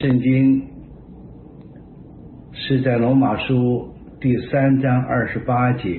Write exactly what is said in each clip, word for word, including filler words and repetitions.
圣经是在罗马书第三章二十八节，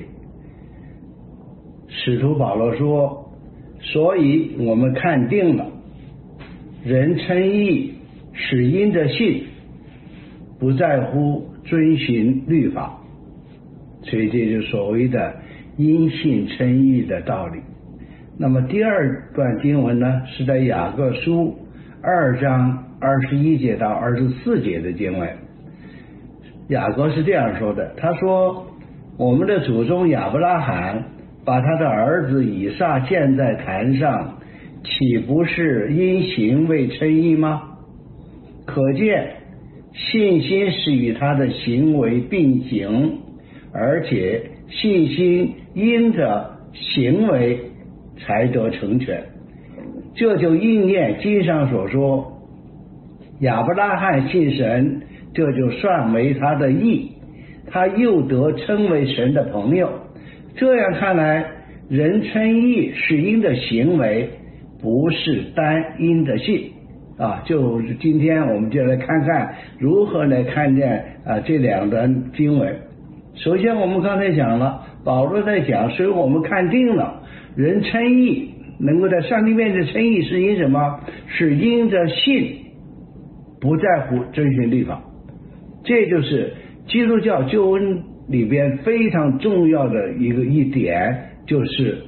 使徒保罗说，所以我们看定了，人称义是因着信，不在乎遵循律法。所以这就是所谓的因信称义的道理。那么第二段经文呢，是在雅各书二章二十一节到二十四节的经文。雅各是这样说的，他说，我们的祖宗亚伯拉罕把他的儿子以撒建在坛上，岂不是因行为称义吗？可见信心是与他的行为并行，而且信心因着行为才得成全。这就应验经上所说，亚伯拉罕信神，这就算为他的义，他又得称为神的朋友。这样看来，人称义是因的行为，不是单因的信啊。就今天我们就来看看如何来看见啊这两段经文。首先我们刚才讲了，保罗在讲，所以我们看定了人称义，能够在上帝面前称义是因什么？是因着信，不在乎遵循律法。这就是基督教救恩里边非常重要的一个一点，就是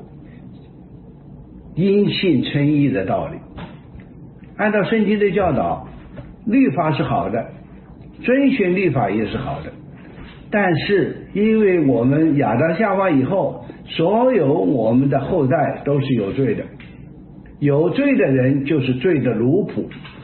因信称义的道理。按照圣经的教导，律法是好的，遵循律法也是好的，但是因为我们亚当夏娃以后，所有我们的后代都是有罪的，有罪的人就是罪的奴仆，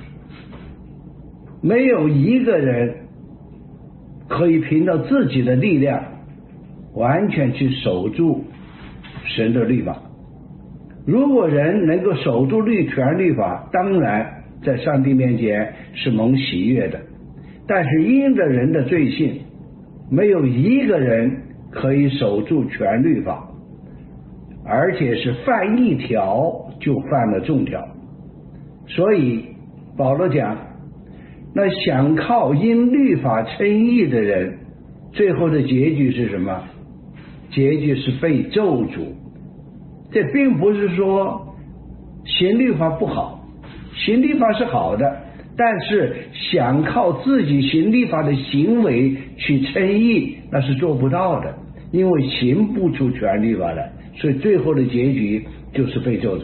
没有一个人可以凭着自己的力量完全去守住神的律法。如果人能够守住律全律法，当然在上帝面前是蒙喜悦的，但是因着人的罪性，没有一个人可以守住全律法，而且是犯一条就犯了众条。所以保罗讲，那想靠因律法称义的人，最后的结局是什么？结局是被咒诅。这并不是说行律法不好，行律法是好的，但是想靠自己行律法的行为去称义，那是做不到的，因为行不出全律法来，所以最后的结局就是被咒诅。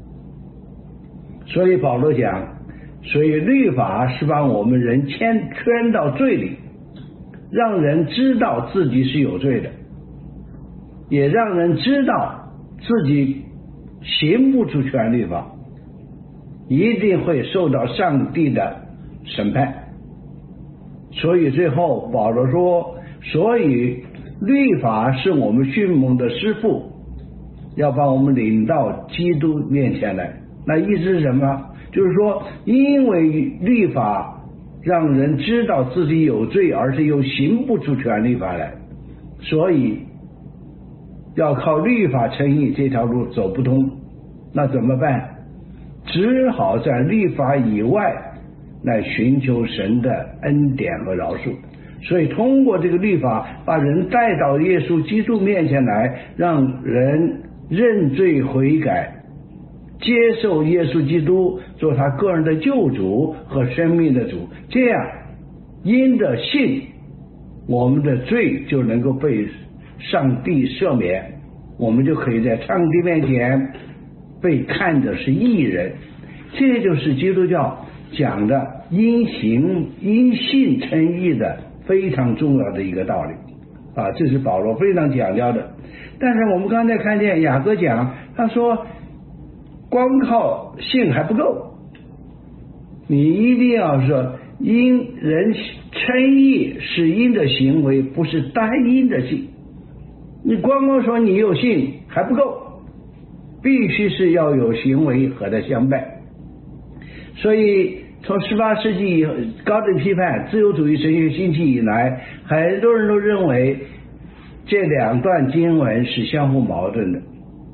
所以保罗讲，所以律法是把我们人牵圈到罪里，让人知道自己是有罪的，也让人知道自己行不出全律法，一定会受到上帝的审判。所以最后保罗说，所以律法是我们训蒙的师傅，要把我们领到基督面前来。那意思是什么？就是说，因为律法让人知道自己有罪，而是又行不出全律法来，所以要靠律法称义这条路走不通，那怎么办？只好在律法以外来寻求神的恩典和饶恕。所以通过这个律法把人带到耶稣基督面前来，让人认罪悔改，接受耶稣基督做他个人的救主和生命的主，这样因着信，我们的罪就能够被上帝赦免，我们就可以在上帝面前被看的是义人。这就是基督教讲的因行因信称义的非常重要的一个道理啊，这是保罗非常强调的。但是我们刚才看见雅各讲，他说光靠信还不够，你一定要说因人称义是因的行为，不是单因的信。你光光说你有信还不够，必须是要有行为和它相伴。所以从十八世纪高度批判自由主义神学兴起以来，很多人都认为这两段经文是相互矛盾的。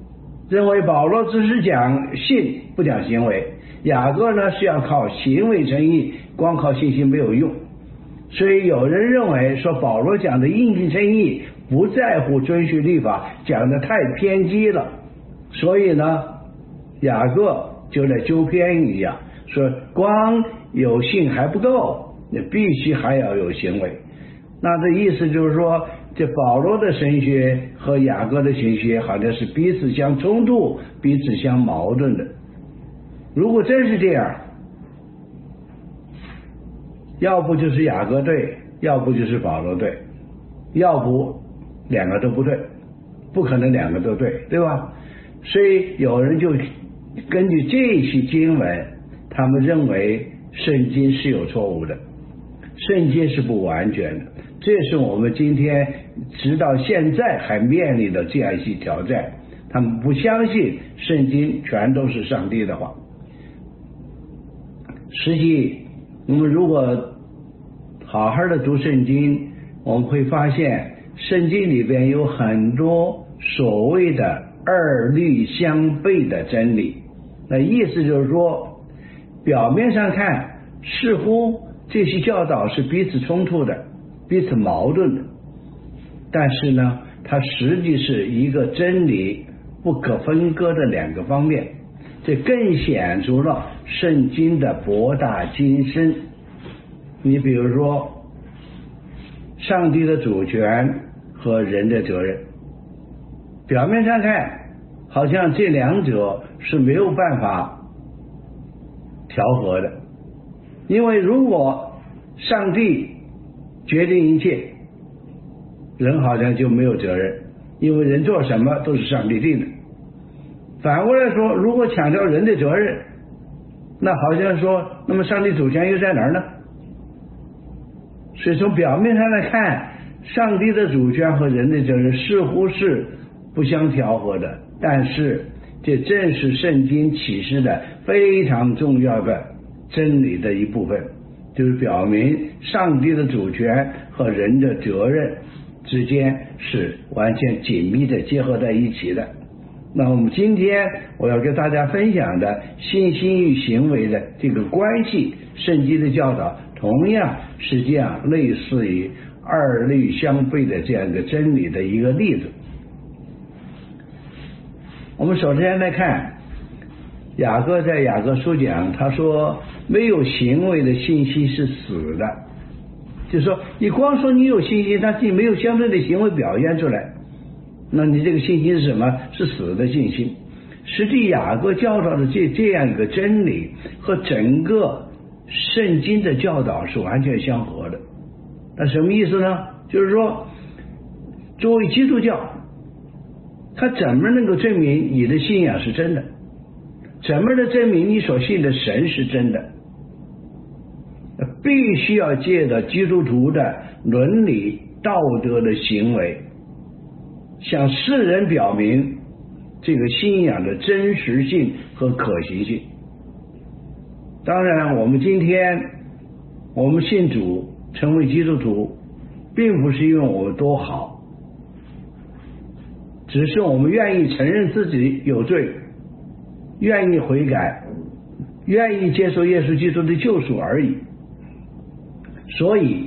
认为保罗只是讲信不讲行为，雅各呢是要靠行为称义，光靠信心没有用。所以有人认为说保罗讲的因信称义不在乎遵循律法，讲的太偏激了，所以呢雅各就在纠偏一样，说光有信还不够，你必须还要有行为。那这意思就是说，这保罗的神学和雅各的神学好像是彼此相冲突，彼此相矛盾的。如果真是这样，要不就是雅各对，要不就是保罗对，要不两个都不对，不可能两个都对，对吧？所以有人就根据这些经文，他们认为圣经是有错误的，圣经是不完全的。这是我们今天直到现在还面临的这样一些挑战，他们不相信圣经全都是上帝的话。实际我们如果好好的读圣经，我们会发现圣经里边有很多所谓的二律相悖的真理。那意思就是说，表面上看似乎这些教导是彼此冲突的，彼此矛盾的，但是呢它实际是一个真理不可分割的两个方面，这更显出了圣经的博大精深。你比如说上帝的主权和人的责任，表面上看好像这两者是没有办法调和的，因为如果上帝决定一切，人好像就没有责任，因为人做什么都是上帝定的。反过来说，如果强调人的责任，那好像说那么上帝主权又在哪儿呢？所以从表面上来看，上帝的主权和人的责任似乎是不相调和的，但是这正是圣经启示的非常重要的真理的一部分，就是表明上帝的主权和人的责任之间是完全紧密的结合在一起的。那我们今天我要跟大家分享的信心与行为的这个关系，圣经的教导同样是这样类似于二律相悖的这样一个真理的一个例子。我们首先来看雅各在雅各书讲，他说没有行为的信心是死的，就是说你光说你有信心，但是你没有相对的行为表现出来，那你这个信心是什么？是死的信心。实际雅各教导的这这样一个真理和整个圣经的教导是完全相合的。那什么意思呢？就是说作为基督教，他怎么能够证明你的信仰是真的？怎么能证明你所信的神是真的？必须要借着基督徒的伦理道德的行为，向世人表明这个信仰的真实性和可行性。当然我们今天我们信主成为基督徒，并不是因为我们多好，只是我们愿意承认自己有罪，愿意悔改，愿意接受耶稣基督的救赎而已。所以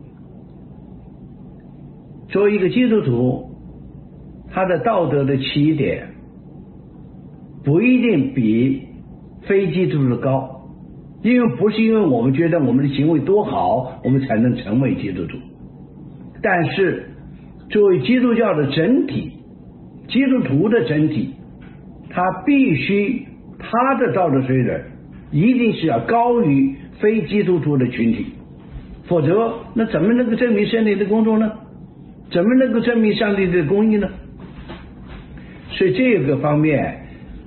作为一个基督徒，他的道德的起点不一定比非基督徒高，因为不是因为我们觉得我们的行为多好我们才能成为基督徒，但是作为基督教的整体，基督徒的整体，他必须他的道德水准一定是要高于非基督徒的群体，否则那怎么能够证明圣灵的工作呢？怎么能够证明上帝的公义呢？所以这个方面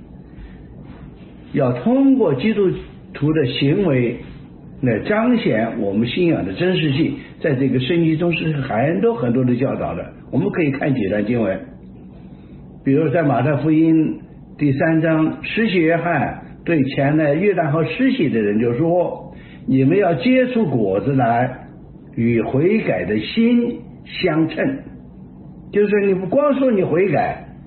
要通过基督徒的行为来彰显我们信仰的真实性，在这个圣经中是很多很多的教导的。我们可以看几段经文，比如在马太福音第三章，施洗约翰对前来约旦河施洗的人就说，你们要结出果子来，与悔改的心相称。就是你不光说你悔改，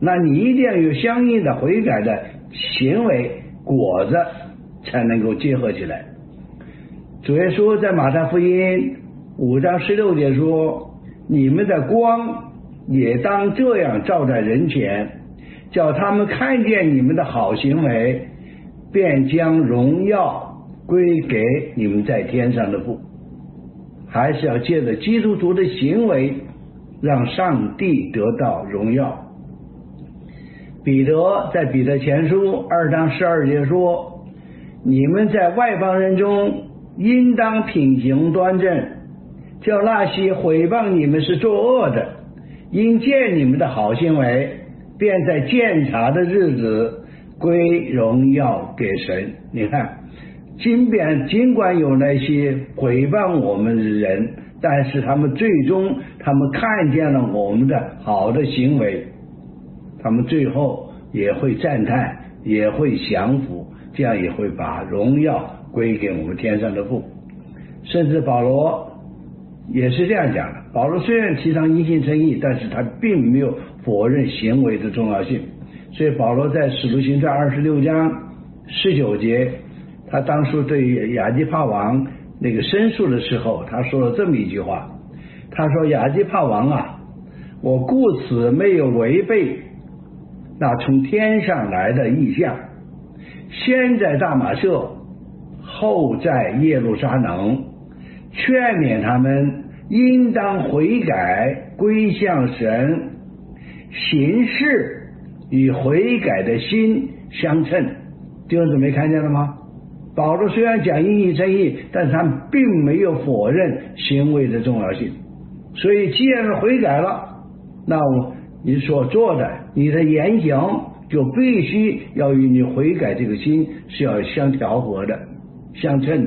那你一定要有相应的悔改的行为果子才能够结合起来。主耶稣在马太福音五章十六节说，你们的光也当这样照在人前，叫他们看见你们的好行为，便将荣耀归给你们在天上的父。还是要借着基督徒的行为让上帝得到荣耀。彼得在彼得前书二章十二节说，你们在外邦人中应当品行端正，叫那些毁谤你们是作恶的，因见你们的好行为，便在鉴察的日子归荣耀给神。你看，尽便尽管有那些毁谤我们的人，但是他们最终他们看见了我们的好的行为，他们最后也会赞叹，也会降服，这样也会把荣耀归给我们天上的父。甚至保罗也是这样讲的，保罗虽然提倡因信称义，但是他并没有否认行为的重要性。所以保罗在使徒行传二十六章十九节，他当初对亚基帕王那个申诉的时候，他说了这么一句话，他说，亚基帕王啊，我故此没有违背那从天上来的异象，先在大马色，后在耶路撒冷，劝勉他们应当悔改，归向神，行事与悔改的心相称。弟兄姊妹看见了吗？保罗虽然讲因信称义，但是他并没有否认行为的重要性。所以既然是悔改了，那你所做的，你的言行就必须要与你悔改这个心是要相调和的，相称的。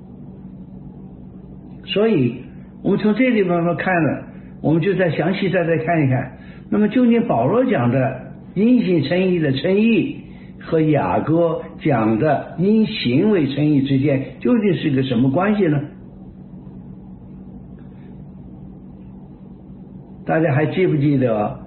所以我们从这地方看了，我们就再详细再再看一看，那么究竟保罗讲的因信称义的称义和雅各讲的因行为称义之间究竟是个什么关系呢？大家还记不记得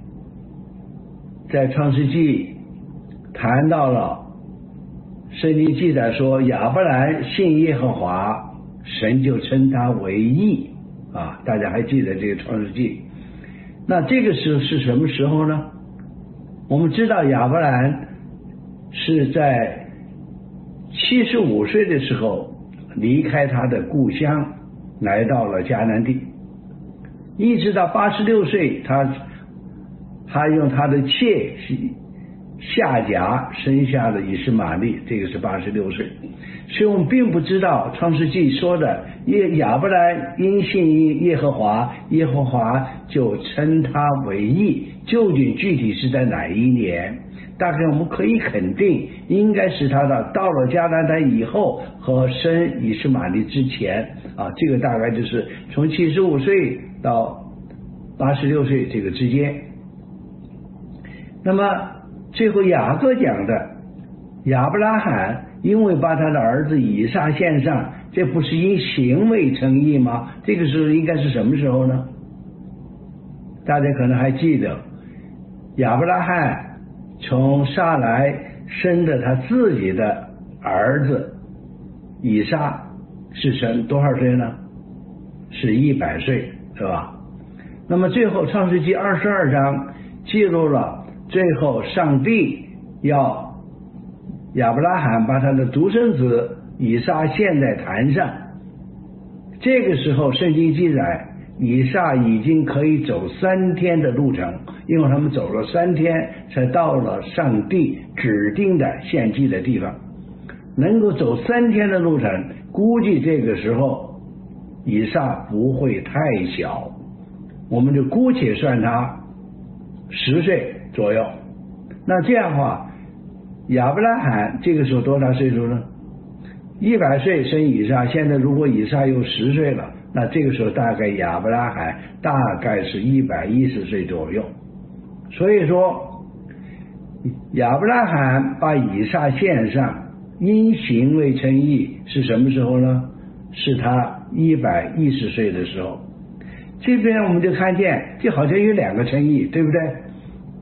在创世纪谈到了圣经记载说，亚伯兰信耶和华，神就称他为义啊，大家还记得这个创世纪。那这个时候是什么时候呢？我们知道亚伯兰是在七十五岁的时候离开他的故乡，来到了迦南地，一直到八十六岁，他他用他的妾夏甲生下了以实玛利，这个是八十六岁。所以我们并不知道创世纪说的亚伯兰因信耶和华，耶和华就称他为义，究竟具体是在哪一年？大概我们可以肯定，应该是他的到了迦南地以后和生以实玛利之前啊，这个大概就是从七十五岁到八十六岁这个之间。那么最后雅各讲的亚伯拉罕因为把他的儿子以撒献上，这不是因行为称义吗？这个时候应该是什么时候呢？大家可能还记得亚伯拉罕从撒来生的他自己的儿子以撒是生多少岁呢？是一百岁，是吧？那么最后创世纪二十二章记录了最后上帝要亚伯拉罕把他的独生子以撒献在坛上，这个时候圣经记载以撒已经可以走三天的路程，因为他们走了三天才到了上帝指定的献祭的地方，能够走三天的路程，估计这个时候以撒不会太小，我们就姑且算他十岁左右。那这样的话，亚伯拉罕这个时候多大岁数呢？一百岁生以撒，现在如果以撒又十岁了，那这个时候大概亚伯拉罕大概是一百一十岁左右。所以说亚伯拉罕把以撒献上，因行为称义是什么时候呢？是他一百一十岁的时候。这边我们就看见，这好像有两个称义，对不对？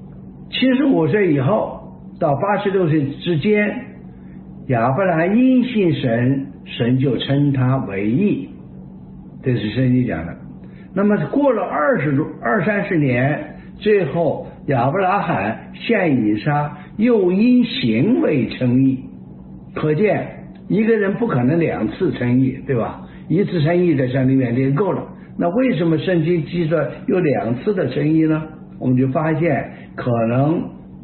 七十五岁以后到八十六岁之间，亚伯拉罕因信神，神就称他为义，这是圣经讲的。那么过了二十二三十年，最后亚伯拉罕献以撒，又因行为称义。可见一个人不可能两次称义，对吧？一次称义在上帝面前够了。那为什么圣经记着有两次的称义呢？我们就发现可能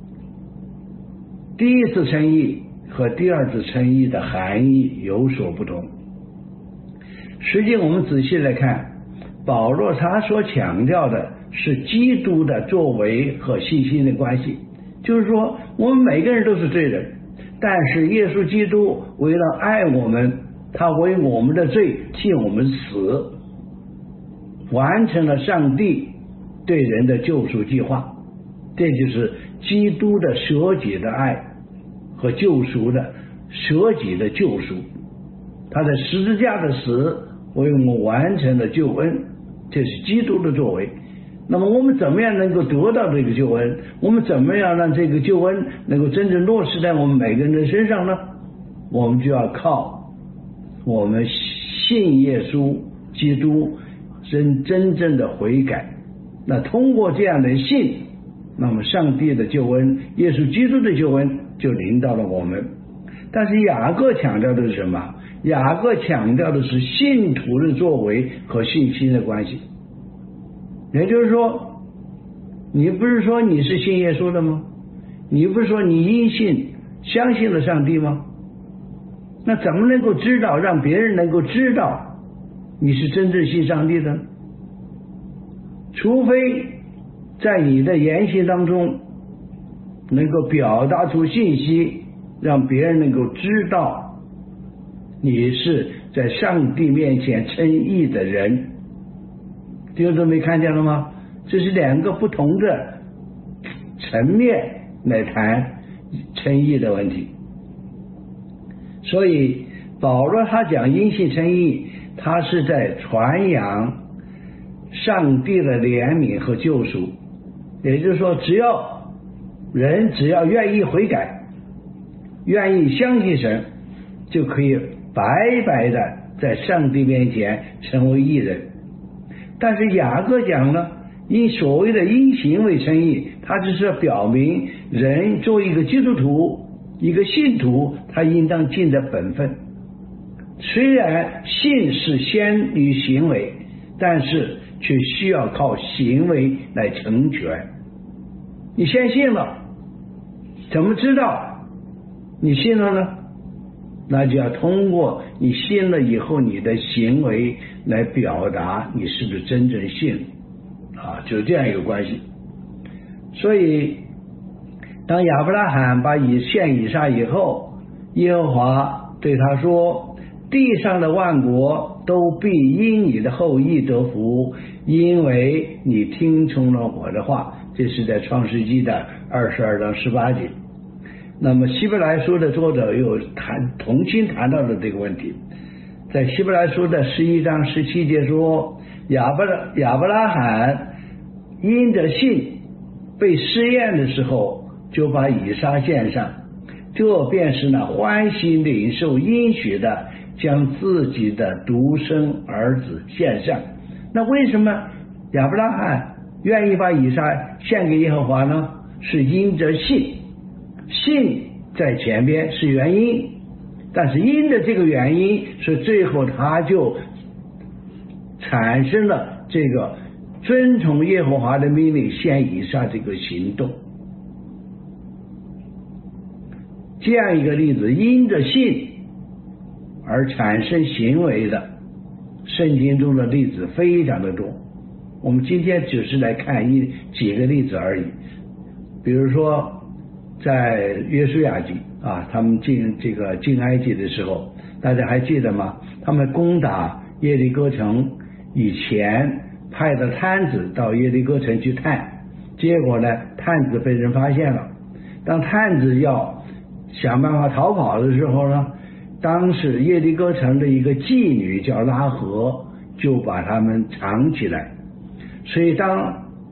第一次称义和第二次称义的含义有所不同。实际我们仔细来看，保罗他所强调的是基督的作为和信心的关系，就是说我们每个人都是罪人，但是耶稣基督为了爱我们，他为我们的罪替我们死，完成了上帝对人的救赎计划。这就是基督的舍己的爱和救赎的舍己的救赎，他的十字架的死为我们完成了救恩，这是基督的作为。那么我们怎么样能够得到这个救恩？我们怎么样让这个救恩能够真正落实在我们每个人的身上呢？我们就要靠我们信耶稣基督真真正的悔改。那通过这样的信，那么上帝的救恩，耶稣基督的救恩就临到了我们。但是雅各强调的是什么？雅各强调的是信徒的作为和信心的关系。也就是说，你不是说你是信耶稣的吗？你不是说你因信相信了上帝吗？那怎么能够知道，让别人能够知道你是真正信上帝的？除非在你的言行当中能够表达出信息，让别人能够知道你是在上帝面前称义的人。弟兄姊妹看见了吗？这是两个不同的层面来谈称义的问题。所以保罗他讲因信称义，他是在传扬上帝的怜悯和救赎。也就是说，只要人只要愿意悔改，愿意相信神，就可以白白的在上帝面前成为义人。但是雅各讲呢，因所谓的因行为称义，他只是表明人作为一个基督徒，一个信徒，他应当尽的本分。虽然信是先于行为，但是却需要靠行为来成全。你先信了，怎么知道你信了呢？那就要通过你信了以后你的行为来表达你是不是真正信啊，就这样一个关系。所以当亚伯拉罕把以献以撒以后，耶和华对他说，地上的万国都必因你的后裔得福，因为你听从了我的话。这是在创世纪的二十二章十八节。那么希伯来书的作者又谈同心谈到了这个问题，在希伯来书的十一章十七节说，亚伯拉亚伯拉罕因着信被试验的时候，就把以撒献上，这便是那欢喜领受应许的，将自己的独生儿子献上。那为什么亚伯拉罕愿意把以撒献给耶和华呢？是因着信，信在前边是原因，但是因着这个原因，是最后他就产生了这个遵从耶和华的命令献以撒这个行动。这样一个例子，因着信而产生行为的圣经中的例子非常的多，我们今天只是来看一几个例子而已。比如说在约书亚记啊，他们进这个进埃及的时候，大家还记得吗？他们攻打耶利哥城以前派的探子到耶利哥城去探，结果呢探子被人发现了。当探子要想办法逃跑的时候呢，当时耶利哥城的一个妓女叫拉合就把他们藏起来。所以当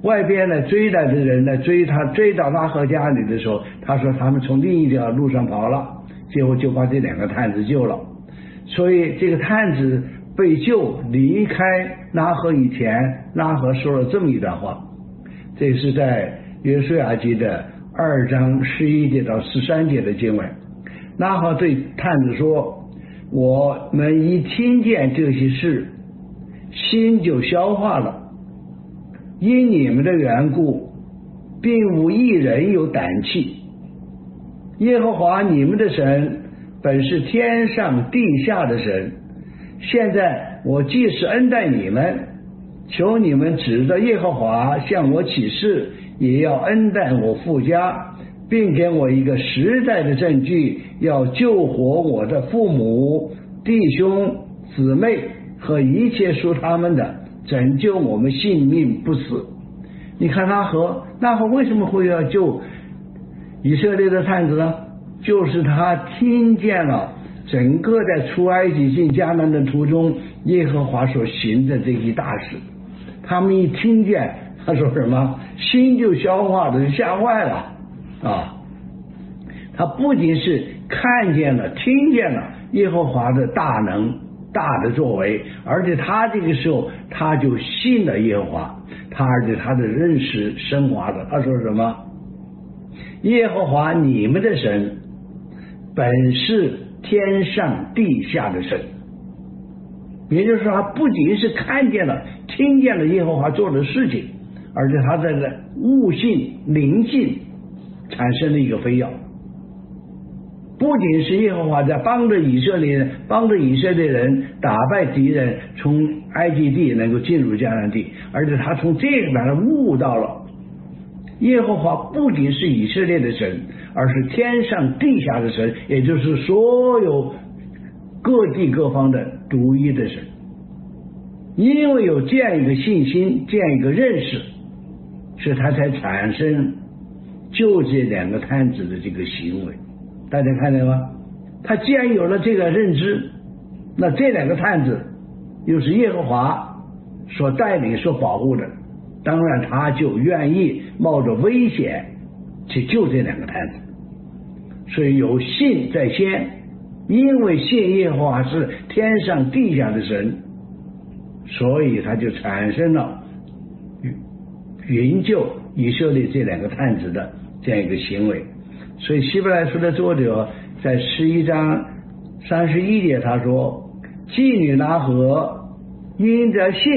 外边呢追来的人呢追他，追到拉合家里的时候，他说他们从另一条路上跑了，结果就把这两个探子救了。所以这个探子被救离开拉合以前，拉合说了这么一段话，这是在约书亚记的二章十一节到十三节的经文。拉合对探子说，我们一听见这些事，心就消化了，因你们的缘故，并无一人有胆气。耶和华你们的神本是天上地下的神，现在我既是恩待你们，求你们指着耶和华向我起誓，也要恩待我父家，并给我一个实在的证据，要救活我的父母、弟兄、姊妹和一切属他们的，拯救我们性命不死。你看拉合，拉合为什么会要救以色列的探子呢？就是他听见了整个在出埃及进迦南的途中，耶和华所行的这一大事。他们一听见，他说什么？心就消化的，就吓坏了啊！他不仅是看见了、听见了耶和华的大能、大的作为，而且他这个时候他就信了耶和华，他而且他的认识升华了。他说什么？耶和华你们的神本是天上地下的神。也就是说，他不仅是看见了、听见了耶和华做的事情，而且他在这悟性、灵性产生了一个非要。不仅是耶和华在帮着以色列人，帮着以色列人打败敌人，从埃及地能够进入迦南地，而且他从这个来悟到了耶和华不仅是以色列的神，而是天上地下的神，也就是所有各地各方的独一的神。因为有这样一个信心，这样一个认识，所以他才产生救这两个探子的这个行为。大家看见吗？他既然有了这个认知，那这两个探子又是耶和华所带领、所保护的，当然他就愿意冒着危险去救这两个探子。所以有信在先，因为信耶和华是天上地下的神，所以他就产生了营救以色列这两个探子的这样一个行为。所以希伯来书的作者在十一章三十一节他说，妓女拉合因着信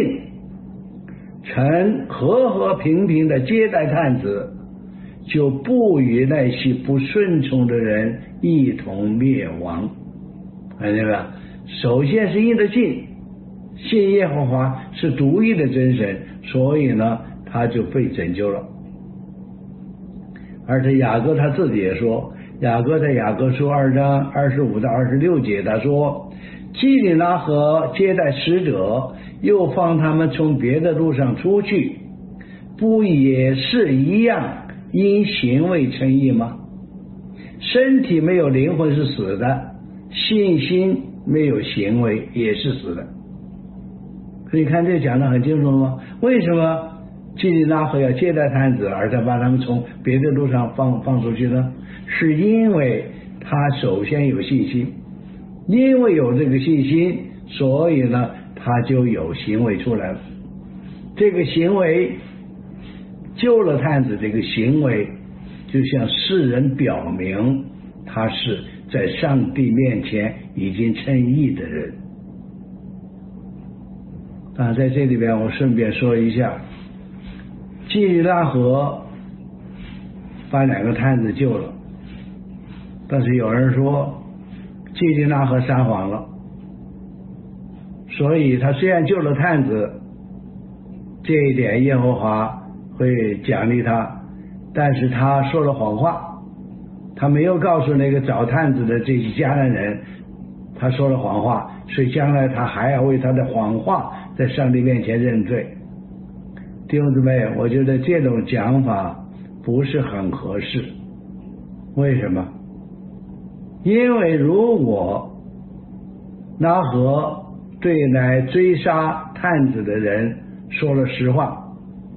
曾和和平平的接待探子，就不与那些不顺从的人一同灭亡。看见没有？首先是因着信，信耶和华是独一的真神，所以呢他就被拯救了。而且雅各他自己也说，雅各在雅各书二章二十五到二十六节他说，基里拉合接待使者，又放他们从别的路上出去，不也是一样因行为称义吗？身体没有灵魂是死的，信心没有行为也是死的。所以看这讲得很清楚吗？为什么基里拉合要接待探子，而且把他们从别的路上放放出去呢？是因为他首先有信心，因为有这个信心，所以呢他就有行为出来了。这个行为救了探子，这个行为就向世人表明他是在上帝面前已经称义的人。啊，在这里边我顺便说一下，基里拉合把两个探子救了，但是有人说基里拉合撒谎了，所以他虽然救了探子，这一点耶和华会奖励他，但是他说了谎话，他没有告诉那个找探子的这些迦南人，他说了谎话，所以将来他还要为他的谎话在上帝面前认罪。弟兄姊妹，我觉得这种讲法不是很合适。为什么？因为如果拉合对来追杀探子的人说了实话，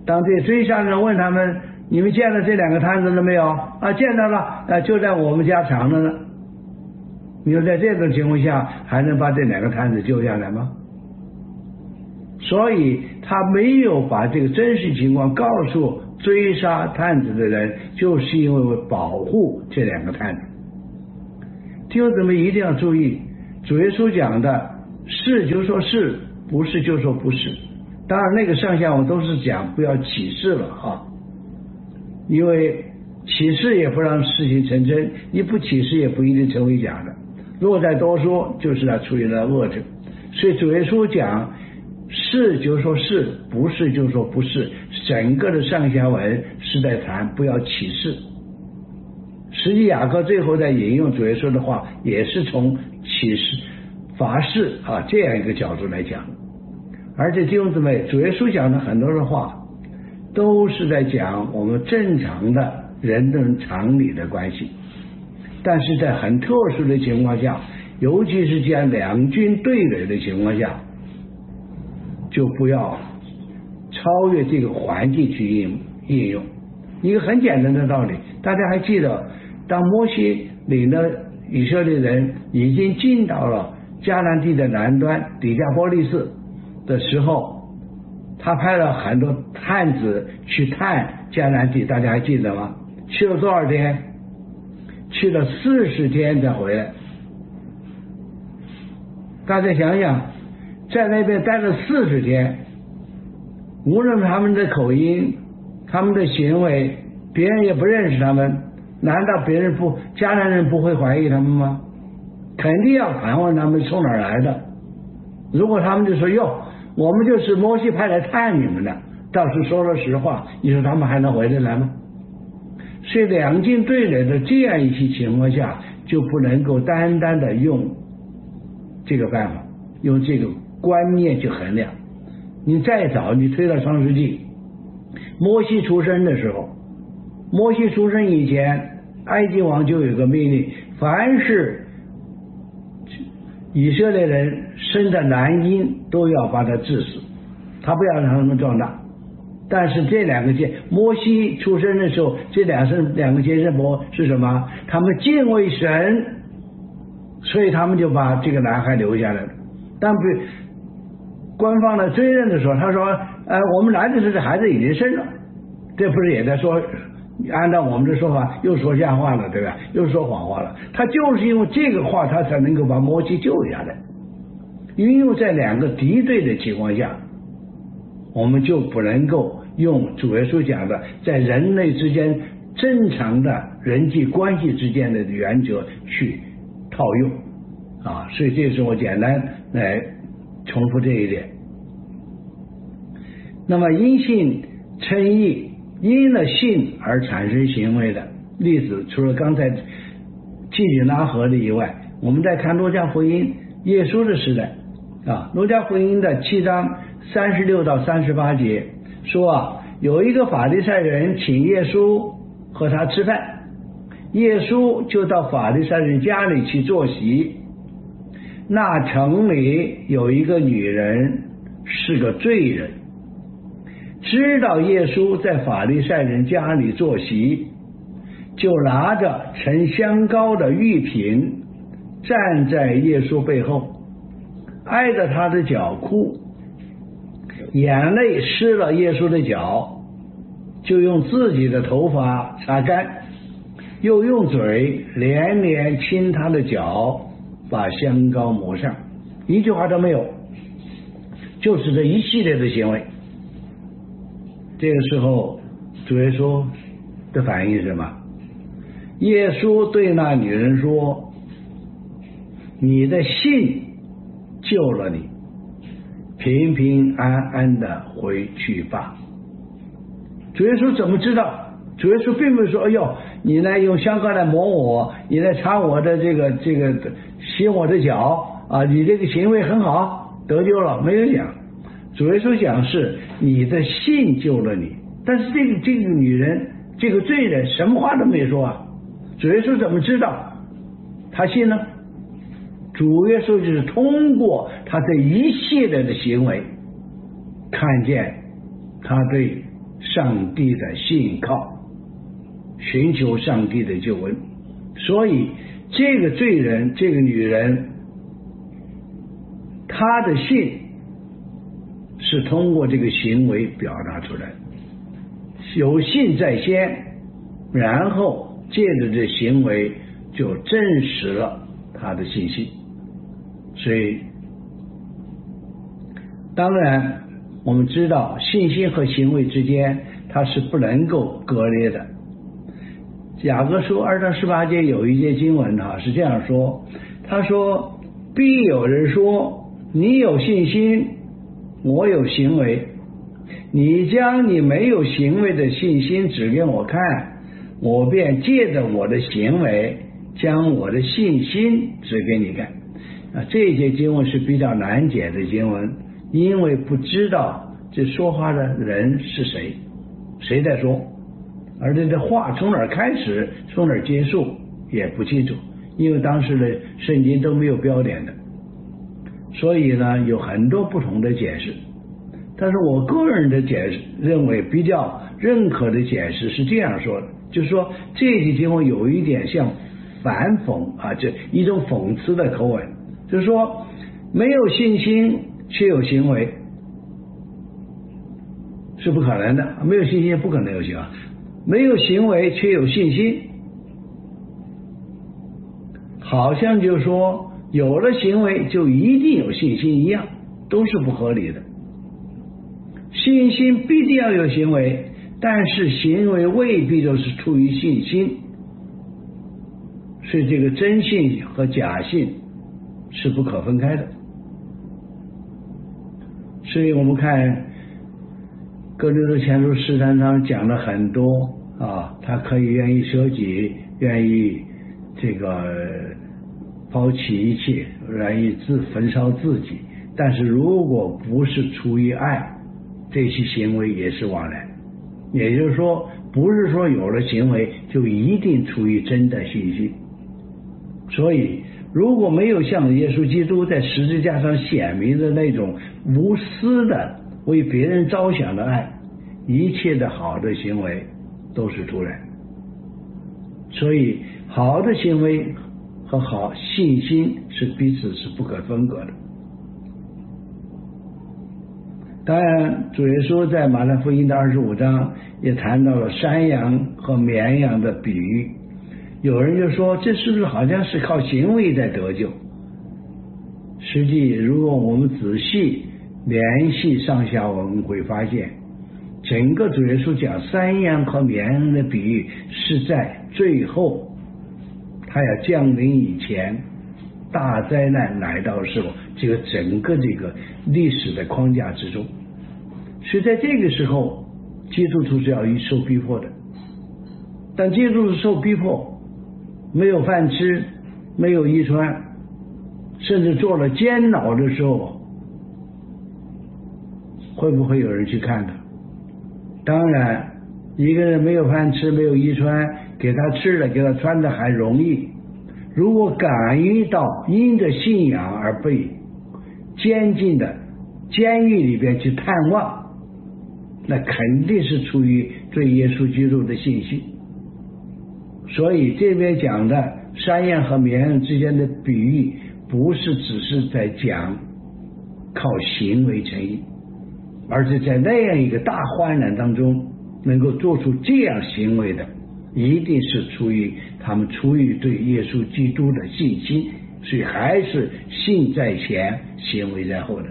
当这追杀人问他们，你们见了这两个摊子了没有？啊，见到了，啊，就在我们家藏着呢。你说在这种情况下，还能把这两个摊子救下来吗？所以他没有把这个真实情况告诉追杀探子的人，就是因为保护这两个探子。弟兄姊妹一定要注意，主耶稣讲的是就说是，不是就说不是。当然那个上下文都是讲不要启示了啊，因为启示也不让事情成真，你不启示也不一定成为假的。如果再多说，就是他出现了恶者。所以主耶稣讲是就说是，不是就说不是，整个的上下文是在谈不要启示。实际雅各最后在引用主耶稣的话，也是从启示罚事啊这样一个角度来讲。而且弟兄姊妹，主耶稣讲的很多的话都是在讲我们正常的人的常理的关系，但是在很特殊的情况下，尤其是讲两军对垒的情况下，就不要超越这个环境去应应用。一个很简单的道理，大家还记得当摩西领了以色列人已经进到了迦南地的南端底加波利斯的时候，他派了很多探子去探迦南地，大家还记得吗？去了多少天？去了四十天才回来。大家想想，在那边待了四十天，无论他们的口音，他们的行为，别人也不认识他们，难道别人不迦南人不会怀疑他们吗？肯定要盘问他们从哪儿来的。如果他们就说哟，我们就是摩西派来探你们的，倒是说了实话，你说他们还能回得来吗？所以两军对垒的这样一些情况下，就不能够单单的用这个办法，用这个观念去衡量。你再早你推到创世纪，摩西出生的时候，摩西出生以前，埃及王就有个命令，凡是以色列人生的男婴都要把他治死，他不要让他们壮大。但是这两个接摩西出生的时候，这两生两个接生婆是什么？他们敬畏神，所以他们就把这个男孩留下来了。但不官方的追认的时候，他说呃，我们来的时候这孩子已经生了，这不是也在说按照我们的说法又说瞎话了，对吧？又说谎话了。他就是因为这个话，他才能够把摩西救下来。因为在两个敌对的情况下，我们就不能够用主耶稣讲的在人类之间正常的人际关系之间的原则去套用啊，所以这是我简单来重复这一点。那么因信称义，因了信而产生行为的例子，除了刚才季举拉合的以外，我们再看路加福音耶稣的时代啊，路加福音的七章三十六到三十八节说啊，有一个法利赛人请耶稣和他吃饭，耶稣就到法利赛人家里去坐席。那城里有一个女人是个罪人，知道耶稣在法利赛人家里坐席，就拿着盛香膏的玉瓶站在耶稣背后，挨着他的脚哭，眼泪湿了耶稣的脚，就用自己的头发擦干，又用嘴连连亲他的脚，把香膏抹上，一句话都没有，就是这一系列的行为。这个时候主耶稣的反应是什么？耶稣对那女人说，你的信救了你，平平安安的回去吧。主耶稣怎么知道？主耶稣并不是说，哎呦，你来用香膏来抹我，你来擦我的这个这个洗我的脚啊，你这个行为很好，得救了。没有讲，主耶稣讲是你的信救了你。但是这个这个女人，这个罪人什么话都没说啊，主耶稣怎么知道他信呢？主耶稣就是通过他这一系列的行为，看见他对上帝的信靠，寻求上帝的救恩。所以这个罪人，这个女人，她的信是通过这个行为表达出来，有信在先，然后借着这行为就证实了他的信心。所以当然我们知道信心和行为之间它是不能够割裂的。雅各书二章十八节有一节经文哈是这样说，他说必有人说你有信心，我有行为，你将你没有行为的信心指给我看，我便借着我的行为将我的信心指给你看。啊，这些经文是比较难解的经文，因为不知道这说话的人是谁，谁在说，而且这话从哪儿开始从哪儿结束也不清楚，因为当时的圣经都没有标点的，所以呢有很多不同的解释。但是我个人的解释认为比较认可的解释是这样说的，就是说这些经文有一点像反讽啊，这一种讽刺的口吻，就是说没有信心却有行为是不可能的，没有信心不可能有行为，没有行为却有信心，好像就是说有了行为就一定有信心一样，都是不合理的。信心必定要有行为，但是行为未必都是出于信心，所以这个真信和假信是不可分开的。所以我们看哥林多前书十三章讲了很多啊，他可以愿意舍己，愿意这个抛弃一切，愿意自焚烧自己，但是如果不是出于爱，这些行为也是枉然。也就是说不是说有了行为就一定出于真的信心。所以如果没有像耶稣基督在十字架上显明的那种无私的为别人着想的爱，一切的好的行为都是徒然。所以好的行为和好信心是彼此是不可分割的。当然主耶稣在马太福音的二十五章也谈到了山羊和绵羊的比喻，有人就说这是不是好像是靠行为在得救？实际如果我们仔细联系上下文会发现，整个主耶稣讲山羊和绵羊的比喻是在最后他要降临以前，大灾难来到的时候，这个整个这个历史的框架之中。所以在这个时候基督徒是要受逼迫的，但基督徒受逼迫没有饭吃，没有衣穿，甚至做了监牢的时候，会不会有人去看他？当然一个人没有饭吃没有衣穿，给他吃的给他穿的还容易，如果敢于到因着信仰而被监禁的监狱里边去探望，那肯定是出于对耶稣基督的信心。所以这边讲的山羊和绵羊之间的比喻不是只是在讲靠行为成义，而是在那样一个大患难当中能够做出这样行为的，一定是出于他们出于对耶稣基督的信心，所以还是信在前行为在后的。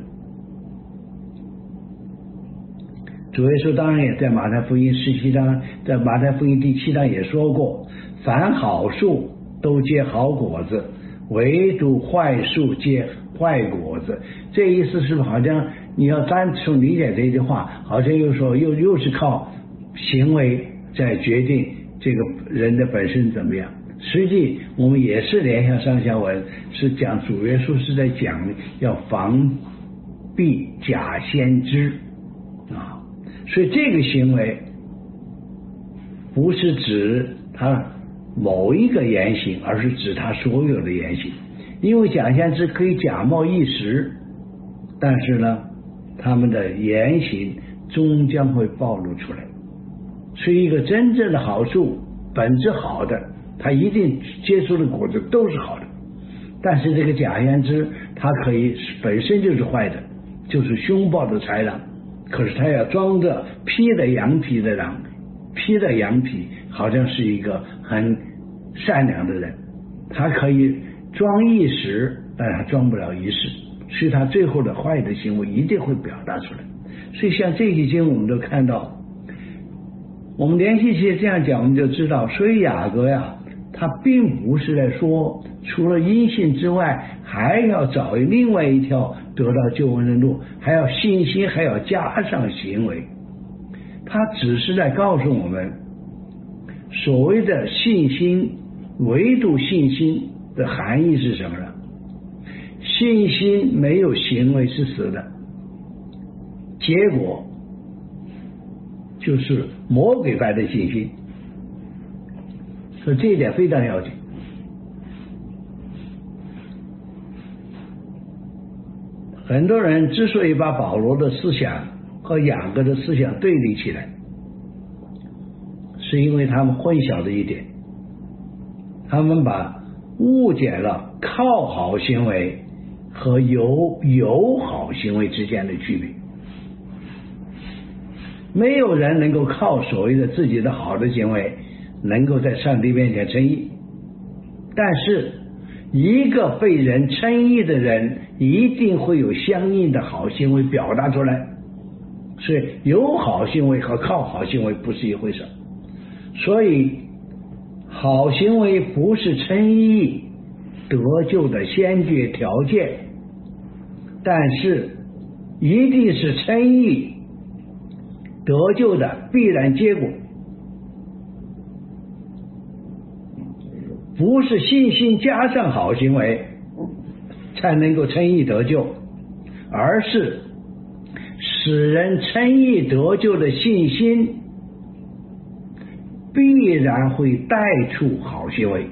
主耶稣当然也在马太福音十七章，在马太福音第七章也说过，凡好树都结好果子，唯独坏树结坏果子。这意思是不是好像你要单纯理解这句话，好像又说又又是靠行为在决定这个人的本身怎么样？实际我们也是联想上下文，是讲主耶稣是在讲要防避假先知啊，所以这个行为不是指他某一个言行，而是指他所有的言行。因为假先知可以假冒一时，但是呢他们的言行终将会暴露出来。 所以一个真正的好树，本质好的，它一定结出的果子都是好的。但是这个假先知，它可以本身就是坏的，就是凶暴的豺狼，可是它要装着披着羊皮的狼，披着羊皮，好像是一个很善良的人，他可以装一时，但他装不了一世，所以他最后的坏的行为一定会表达出来。所以像这些经我们都看到，我们连续起这样讲，我们就知道，所以雅各呀，他并不是在说除了因信之外，还要找另外一条得到救恩的路，还要信心，还要加上行为。他只是在告诉我们，所谓的信心，唯独信心的含义是什么呢？信心没有行为是死的，结果就是魔鬼般的信心。所以这一点非常要紧。很多人之所以把保罗的思想和雅各的思想对立起来，是因为他们混淆了一点，他们把误解了靠好行为和有友好行为之间的区别。没有人能够靠所谓的自己的好的行为能够在上帝面前称义，但是一个被人称义的人一定会有相应的好行为表达出来，所以有好行为和靠好行为不是一回事。所以好行为不是称义得救的先决条件，但是一定是称义得救的必然结果。不是信心加上好行为才能够称义得救，而是使人称义得救的信心必然会带出好行为。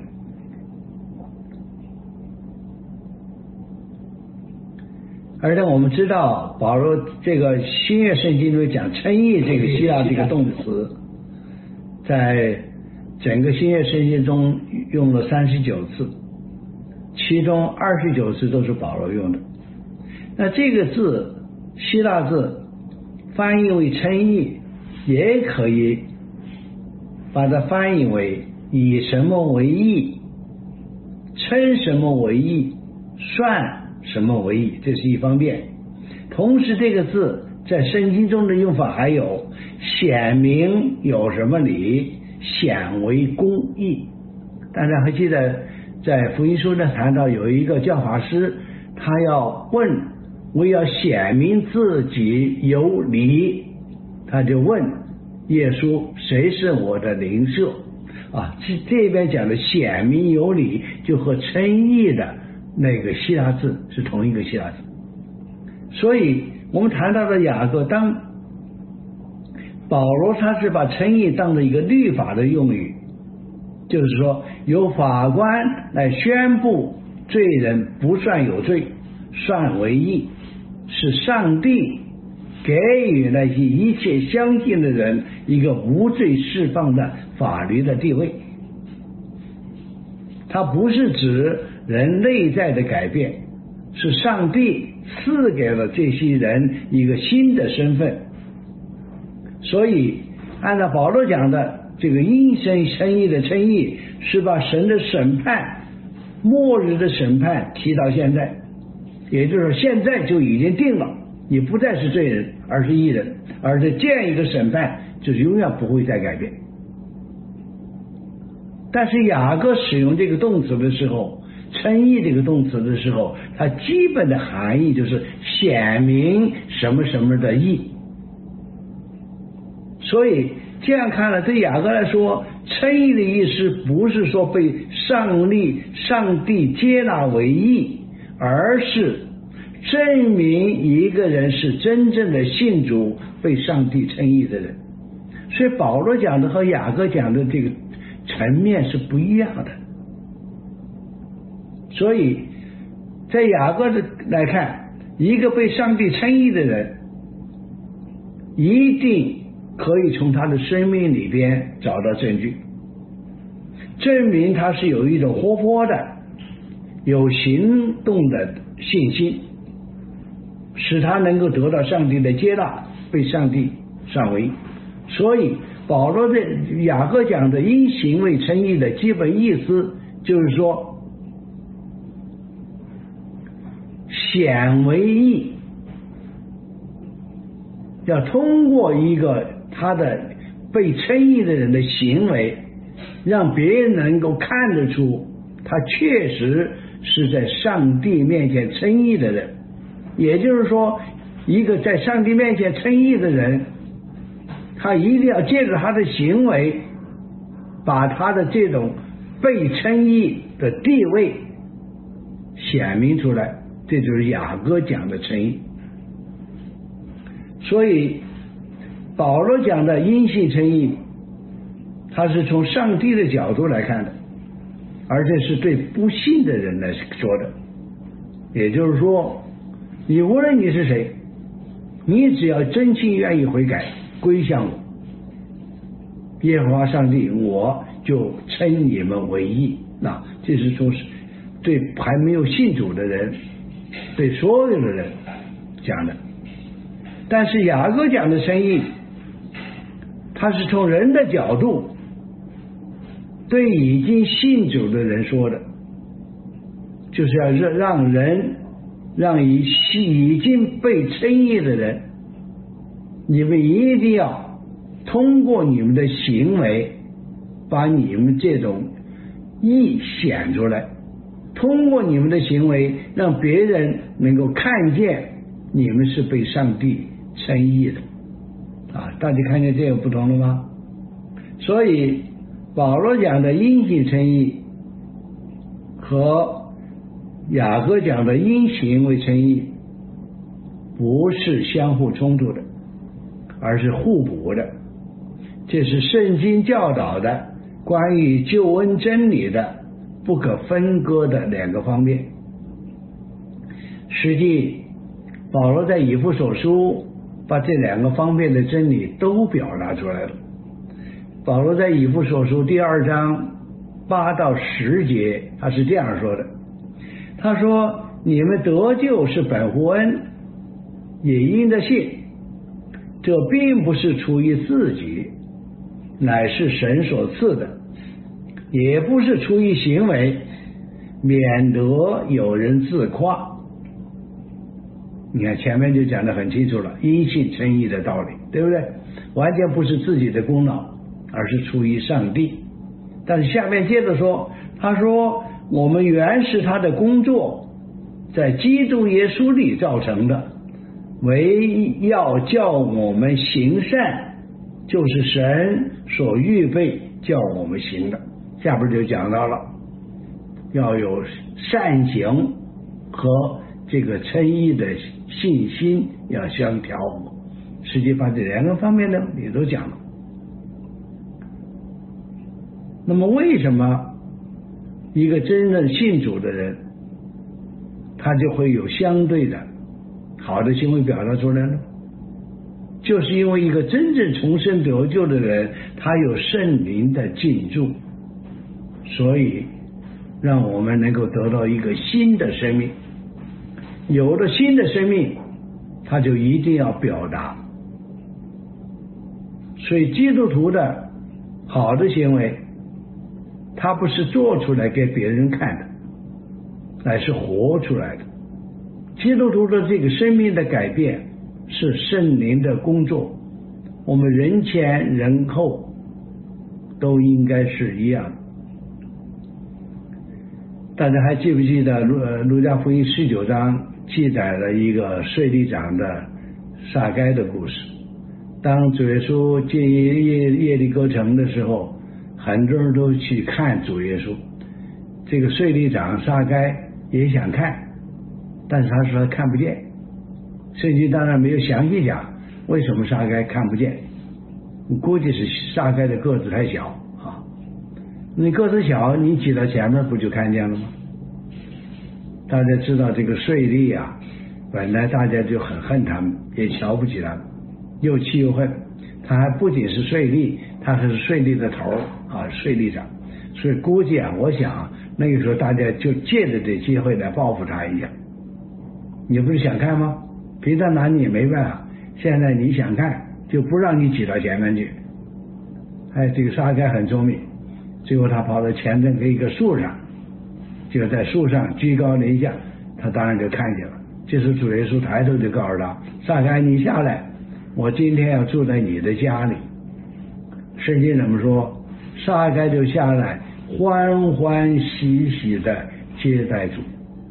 而且我们知道保罗这个新约圣经中讲称义这个希腊这个动词，在整个新约圣经中用了三十九次，其中二十九次都是保罗用的。那这个字希腊字翻译为称义，也可以把它翻译为以什么为义，称什么为义，算什么为义，这是一方面。同时这个字在圣经中的用法还有显明有什么理，显为公义。大家还记得在福音书上谈到有一个教法师，他要问，我要显明自己有理，他就问耶稣，谁是我的邻舍啊？这这边讲的显明有理，就和称义的那个希腊字是同一个希腊字。所以我们谈到的雅各，当保罗他是把称义当做一个律法的用语，就是说由法官来宣布罪人不算有罪，算为义，是上帝给予那些一切相信的人一个无罪释放的法律的地位。它不是指人内在的改变，是上帝赐给了这些人一个新的身份。所以按照保罗讲的，这个因神称义的称义是把神的审判，末日的审判提到现在，也就是说现在就已经定了，你不再是罪人，而是义人，而且这样一个审判就是永远不会再改变。但是雅各使用这个动词的时候，称义这个动词的时候，它基本的含义就是显明什么什么的义。所以这样看了，对雅各来说，称义的意思不是说被上帝上帝接纳为义，而是证明一个人是真正的信主被上帝称义的人。所以保罗讲的和雅各讲的这个层面是不一样的。所以在雅各的来看，一个被上帝称义的人一定可以从他的生命里边找到证据，证明他是有一种活泼的、有行动的信心，使他能够得到上帝的接纳，被上帝上为。所以保罗的雅各讲的因行为称义的基本意思就是说，显为义，要通过一个他的被称义的人的行为，让别人能够看得出他确实是在上帝面前称义的人。也就是说，一个在上帝面前称义的人，他一定要借着他的行为把他的这种被称义的地位显明出来，这就是雅各讲的称义。所以保罗讲的因信称义，他是从上帝的角度来看的，而这是对不信的人来说的。也就是说，你无论你是谁，你只要真心愿意悔改归向我，耶和华上帝，我就称你们为义。那这是从对还没有信主的人，对所有的人讲的。但是雅各讲的称义，他是从人的角度对已经信主的人说的，就是要让人让已已经被称义的人，你们一定要通过你们的行为把你们这种义显出来，通过你们的行为让别人能够看见你们是被上帝称义的啊！大家看见这个不同了吗？所以保罗讲的因信称义和雅各讲的因行为称义不是相互冲突的，而是互补的。这是圣经教导的关于救恩真理的不可分割的两个方面。实际保罗在以弗所书把这两个方面的真理都表达出来了。保罗在以弗所书第二章八到十节，他是这样说的，他说，你们得救是本乎恩，也因着信，这并不是出于自己，乃是神所赐的，也不是出于行为，免得有人自夸。你看前面就讲得很清楚了，因信称义的道理，对不对？完全不是自己的功劳，而是出于上帝。但是下面接着说，他说我们原是他的工作，在基督耶稣里造成的，为要叫我们行善，就是神所预备叫我们行的。下边就讲到了要有善行和这个称义的信心要相调和，实际把这两个方面呢也都讲了。那么为什么一个真正信主的人，他就会有相对的好的行为表达出来呢？就是因为一个真正重生得救的人，他有圣灵的进驻，所以让我们能够得到一个新的生命。有了新的生命，他就一定要表达。所以基督徒的好的行为，他不是做出来给别人看的，乃是活出来的。基督徒的这个生命的改变是圣灵的工作，我们人前人后都应该是一样的。大家还记不记得路路加福音十九章记载了一个税吏长的撒该的故事？当主耶稣进耶耶利哥城的时候，很多人都去看主耶稣。这个税吏长撒该也想看，但是他说他看不见。圣经当然没有详细讲为什么撒该看不见，估计是撒该的个子太小啊。你个子小，你挤到前面不就看见了吗？大家知道这个税吏啊，本来大家就很恨他们，也瞧不起他们，又气又恨。 他还不仅是税吏，他还是税吏的头啊，税吏长。所以估计啊，我想那个时候大家就借着这机会来报复他一下。你不是想看吗？平常拿你也没办法，现在你想看就不让你挤到前面去。哎，这个沙该很聪明，最后他跑到前镇的一个树上，就在树上居高临下，他当然就看见了。这时主耶稣抬头就告诉他：沙该，你下来，我今天要住在你的家里。圣经怎么说？沙该就下来，欢欢喜喜的接待主。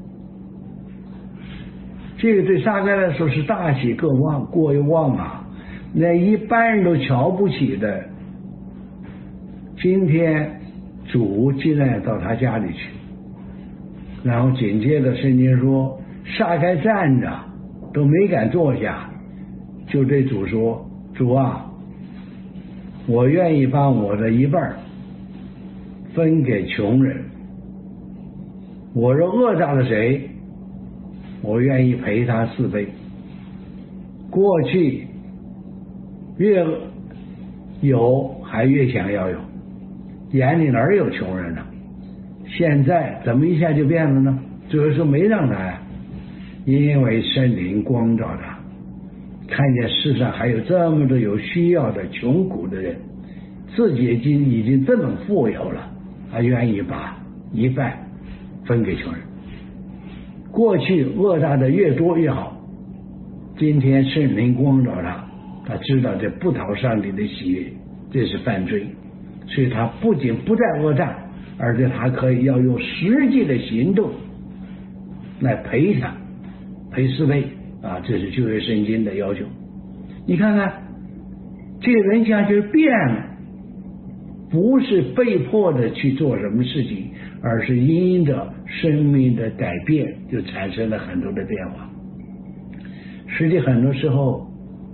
这个对沙该来说是大喜过望，过于望啊！那一般人都瞧不起的，今天主竟然到他家里去。然后紧接着圣经说，沙该站着都没敢坐下，就对主说：主啊，我愿意把我的一半分给穷人，我若讹诈了谁，我愿意赔他四倍。过去越有还越想要有，眼里哪儿有穷人呢？现在怎么一下就变了呢？主要是没让他呀，因为圣灵光照他，看见世上还有这么多有需要的穷苦的人，自己已经已经这么富有了，他愿意把一半分给穷人。过去讹诈的越多越好，今天圣灵光照他，他知道这不讨上帝的喜悦，这是犯罪，所以他不仅不再讹诈，而且他可以要用实际的行动来赔他，赔四倍啊！这是旧约圣经的要求。你看看，这个人家就变了，不是被迫的去做什么事情，而是因着生命的改变，就产生了很多的变化。实际很多时候，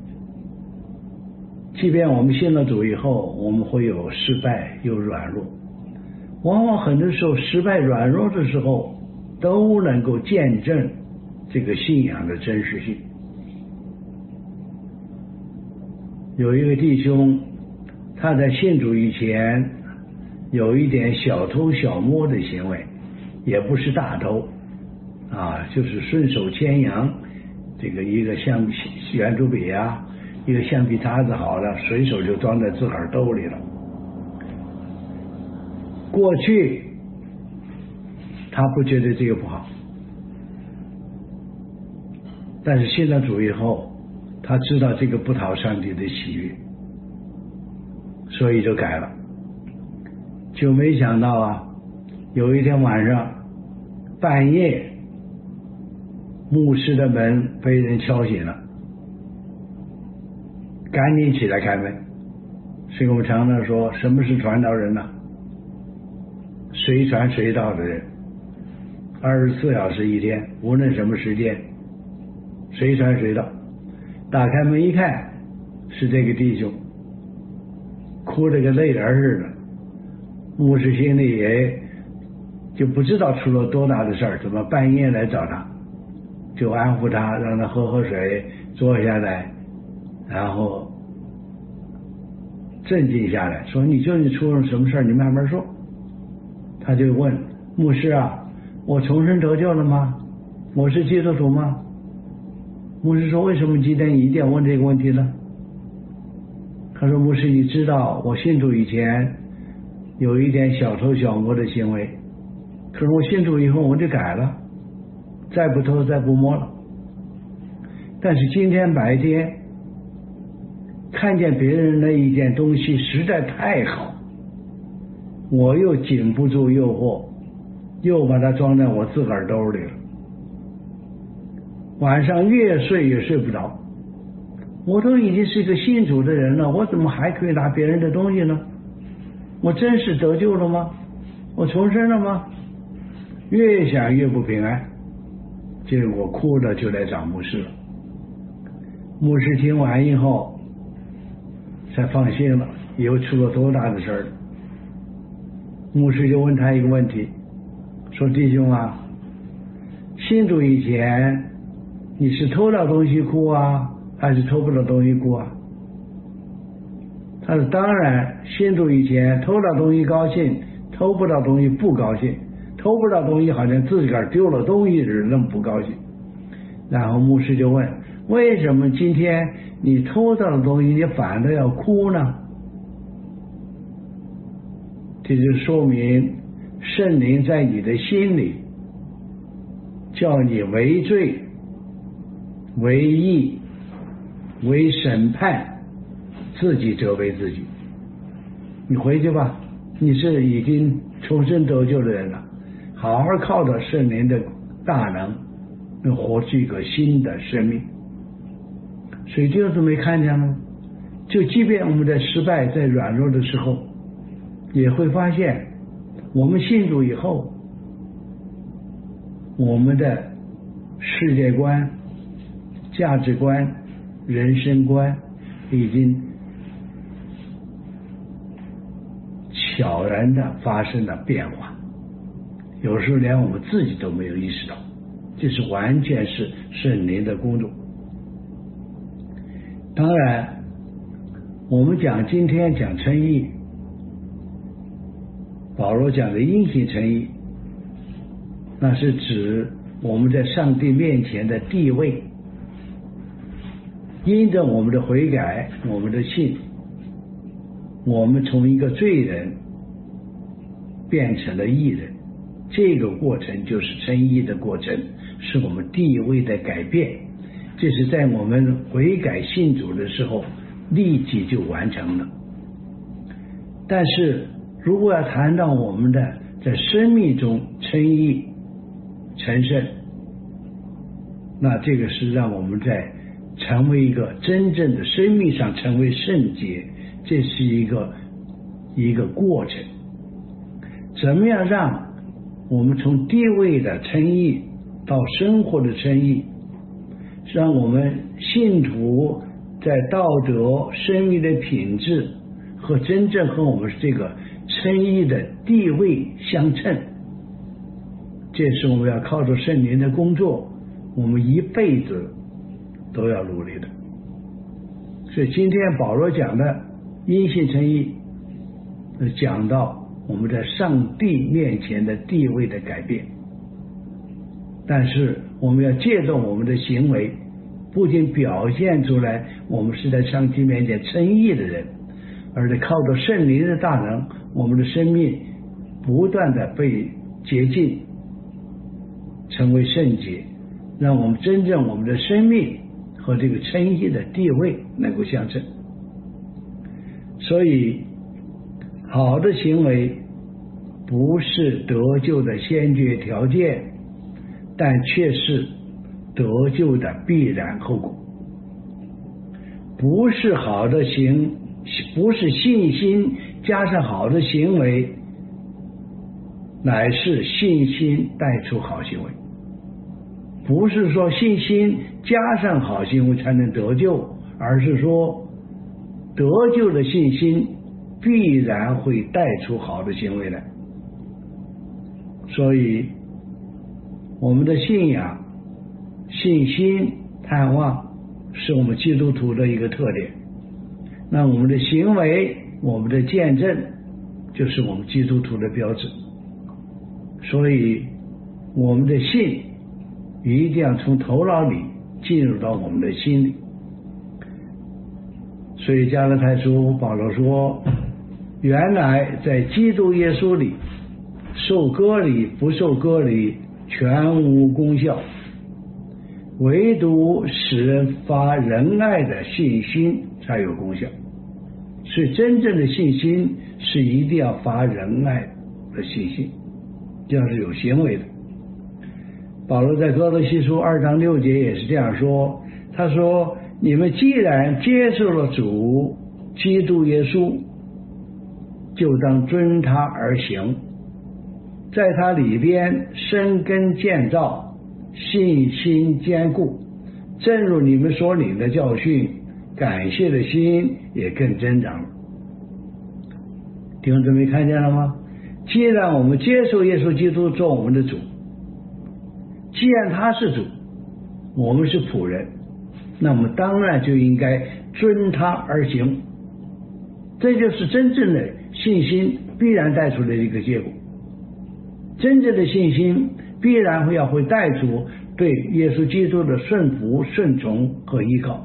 即便我们信了主以后，我们会有失败，有软弱。往往很多时候失败软弱的时候，都能够见证这个信仰的真实性。有一个弟兄，他在信主以前有一点小偷小摸的行为，也不是大偷啊，就是顺手牵羊，这个一个橡皮圆珠笔啊，一个橡皮擦子好了，随手就装在自个儿兜里了。过去他不觉得这个不好，但是信了主以后，他知道这个不讨上帝的喜悦，所以就改了。就没想到啊，有一天晚上半夜，牧师的门被人敲醒了，赶紧起来开门。所以我们常常说，什么是传道人呢？随传随到的人，二十四小时一天，无论什么时间，随传随到。打开门一看，是这个弟兄，哭得跟泪人似的。牧师心里也就不知道出了多大的事儿，怎么半夜来找他，就安抚他，让他喝喝水，坐下来，然后镇静下来，说：“你究竟出了什么事儿？你慢慢说。”他就问牧师啊，我重生得救了吗？我是基督徒吗？牧师说，为什么今天一定要问这个问题呢？他说，牧师，你知道我信主以前有一点小偷小摸的行为，可是我信主以后我就改了，再不偷再不摸了。但是今天白天看见别人的一件东西实在太好，我又禁不住诱惑，又把它装在我自个儿兜里了。晚上越睡越睡不着，我都已经是一个信主的人了，我怎么还可以拿别人的东西呢？我真是得救了吗？我重生了吗？越想越不平安，结果哭着就来找牧师了。牧师听完以后才放心了，以后出了多大的事儿。牧师就问他一个问题，说：弟兄啊，信主以前你是偷到东西哭啊，还是偷不到东西哭啊？ 他说当然信主以前偷到东西高兴，偷不到东西不高兴，偷不到东西好像自个儿丢了东西似的那么不高兴。然后牧师就问，为什么今天你偷到的东西你反倒要哭呢？这就说明圣灵在你的心里叫你为罪为义为审判，自己责备自己。你回去吧，你是已经重生得救的人了，好好靠着圣灵的大能能活出一个新的生命。所以就是没看见了，就即便我们在失败在软弱的时候，也会发现我们信主以后，我们的世界观价值观人生观已经悄然的发生了变化，有时候连我们自己都没有意识到，这是完全是圣灵的工作。当然我们讲今天讲称义，保罗讲的因信称义，那是指我们在上帝面前的地位，因着我们的悔改我们的信，我们从一个罪人变成了义人，这个过程就是称义的过程，是我们地位的改变，这是在我们悔改信主的时候立即就完成了。但是如果要谈到我们的在生命中称义成圣，那这个是让我们在成为一个真正的生命上成为圣洁，这是一个一个过程。怎么样让我们从地位的称义到生活的称义，让我们信徒在道德生命的品质和真正和我们这个称义的地位相称，这是我们要靠着圣灵的工作，我们一辈子都要努力的。所以今天保罗讲的因信称义，讲到我们在上帝面前的地位的改变，但是我们要借助我们的行为，不仅表现出来我们是在上帝面前称义的人，而且靠着圣灵的大能，我们的生命不断的被洁净，成为圣洁，让我们真正我们的生命和这个称义的地位能够相称。所以好的行为不是得救的先决条件，但却是得救的必然后果。不是好的行不是信心加上好的行为，乃是信心带出好行为。不是说信心加上好行为才能得救，而是说得救的信心必然会带出好的行为来。所以我们的信仰信心盼望是我们基督徒的一个特点，那我们的行为我们的见证就是我们基督徒的标志。所以我们的信一定要从头脑里进入到我们的心里。所以加拉太书保罗说，原来在基督耶稣里受割礼不受割礼全无功效，唯独使人发仁爱的信心才有功效。所以真正的信心是一定要发仁爱的信心，这是有行为的。保罗在哥罗西书二章六节也是这样说，他说，你们既然接受了主基督耶稣，就当遵他而行，在他里边生根建造，信心坚固，正如你们所领的教训，感谢的心也更增长了。弟兄姊妹看见了吗？既然我们接受耶稣基督做我们的主，既然他是主，我们是仆人，那么当然就应该遵他而行。 这就是真正的信心必然带出的一个结果。真正的信心必然会要会带出对耶稣基督的顺服、顺从和依靠。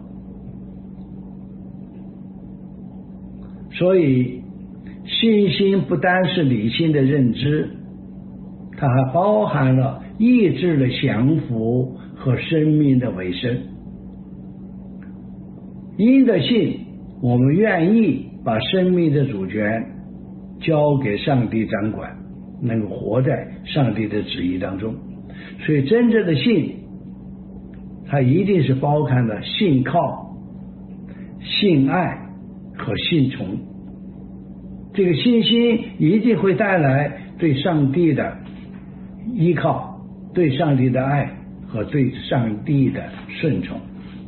所以信心不单是理性的认知，它还包含了意志的降服和生命的委身。因着信，我们愿意把生命的主权交给上帝掌管，能够活在上帝的旨意当中。所以真正的信，它一定是包含了信靠、信爱和信从。这个信心一定会带来对上帝的依靠、对上帝的爱和对上帝的顺从。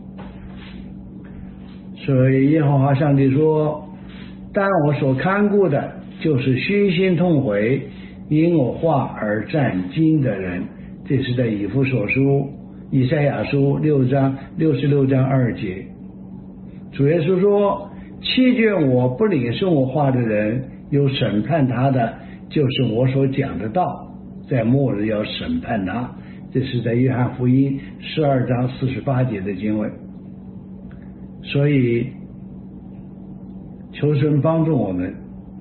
所以耶和华上帝说，但我所看顾的就是虚心痛悔，因我话而战兢的人。这是在以弗所书、以赛亚书六章六十六章二节。主耶稣说，弃绝我不领受我话的人，有审判他的，就是我所讲的道，在末日要审判他。这是在约翰福音十二章四十八节的经文。所以求神帮助我们，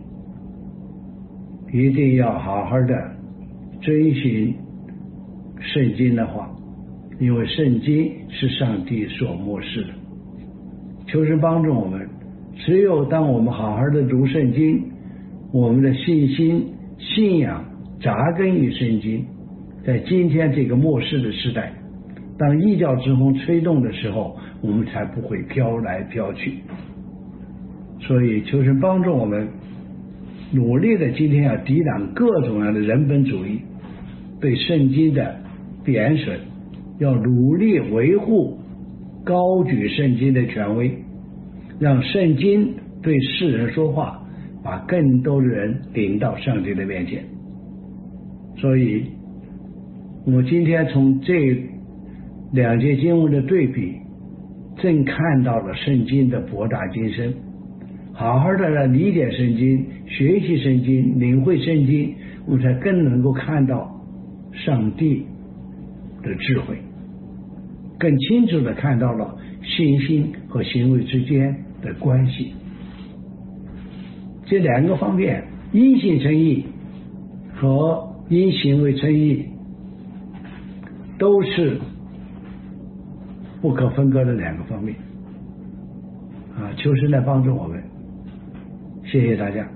一定要好好的遵循圣经的话，因为圣经是上帝所默示的。求神帮助我们，只有当我们好好的读圣经，我们的信心信仰扎根于圣经，在今天这个末世的时代，当异教之风吹动的时候，我们才不会飘来飘去。所以求神帮助我们努力的今天要抵挡各种样的人本主义对圣经的贬损，要努力维护高举圣经的权威，让圣经对世人说话，把更多的人领到上帝的面前。所以我今天从这两节经文的对比，正看到了圣经的博大精深。好好的来理解圣经，学习圣经，领会圣经，我们才更能够看到上帝的智慧，更清楚的看到了信心和行为之间的关系。这两个方面，因信称义和因行为称义，都是不可分割的两个方面啊！求神来帮助我们，谢谢大家。